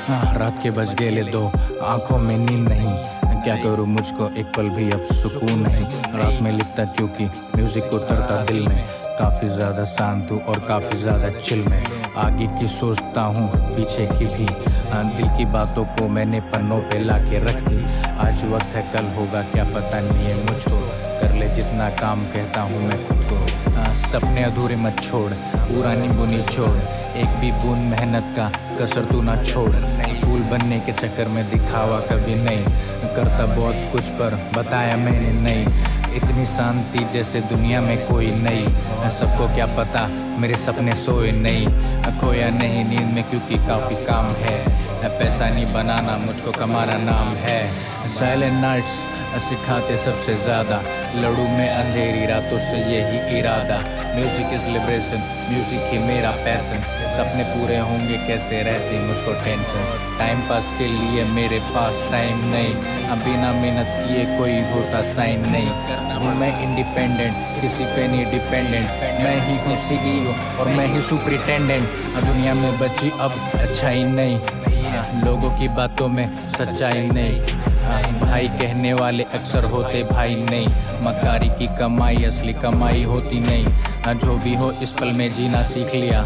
रात के बज गए ले 2, आंखों में नींद नहीं। क्या करूँ, मुझको एक पल भी अब सुकून नहीं। रात में लिखता क्योंकि म्यूजिक उतरता दिल में। काफ़ी ज़्यादा शांत हूँ और काफ़ी ज़्यादा चिल में। आगे की सोचता हूँ, पीछे की भी। दिल की बातों को मैंने पन्नों पे ला के रख दी। आज वक्त है, कल होगा क्या पता नहीं है मुझको। कर ले जितना काम, कहता हूँ मैं खुद को। सपने अधूरे मत छोड़, पुरानी बुनी छोड़। एक भी बूंद मेहनत का कसर तू ना छोड़। कूल बनने के चक्कर में दिखावा कभी नहीं। करता बहुत कुछ पर बताया मैंने नहीं। इतनी शांति जैसे दुनिया में कोई नहीं। सबको क्या पता मेरे सपने सोए नहीं। खोया नहीं नींद में क्योंकि काफ़ी काम है। पैसा नहीं बनाना, मुझको कमाना नाम है। साइलेंट नाइट्स सिखाते सबसे ज़्यादा। लड़ूं में अंधेरी रातों से यही इरादा। म्यूजिक इज़ लिबरेशन, म्यूजिक ही मेरा पैशन। सपने पूरे होंगे कैसे, रहती मुझको टेंशन। टाइम पास के लिए मेरे पास टाइम नहीं। बिना मेहनत किए कोई होता साइन नहीं। हूँ मैं इंडिपेंडेंट, किसी पे नहीं डिपेंडेंट। मैं ही हूँ CEO और मैं ही सुपरिटेंडेंट। दुनिया में बची अब अच्छाई नहीं, लोगों की बातों में सच्चाई नहीं। भाई कहने वाले अक्सर होते भाई नहीं। मक्कारी की कमाई असली कमाई होती नहीं। जो भी हो इस पल में जीना सीख लिया।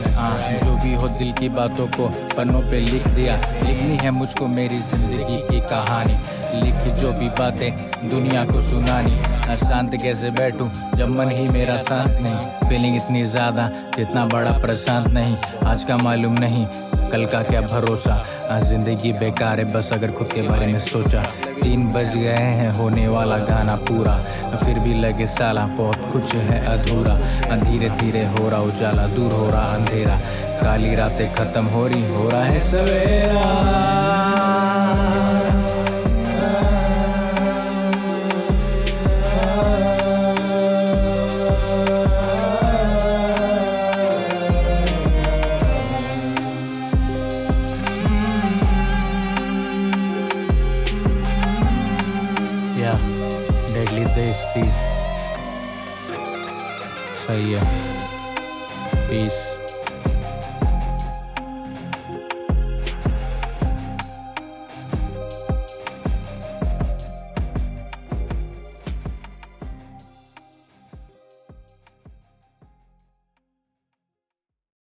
जो भी हो दिल की बातों को पन्नों पे लिख दिया। लिखनी है मुझको मेरी जिंदगी की कहानी। लिखी जो भी बातें दुनिया को सुनानी। शांत कैसे बैठूं जब मन ही मेरा शांत नहीं। फीलिंग इतनी ज़्यादा जितना बड़ा प्रशांत नहीं। आज का मालूम नहीं कल का क्या भरोसा। जिंदगी बेकार है बस अगर खुद के बारे में सोचा। 3 बज गए हैं, होने वाला गाना पूरा। फिर भी लगे साला बहुत कुछ है अधूरा। धीरे धीरे हो रहा उजाला, दूर हो रहा अंधेरा। काली रातें खत्म हो रही, हो रहा है सवेरा। डेडली देसी सही है। पीस।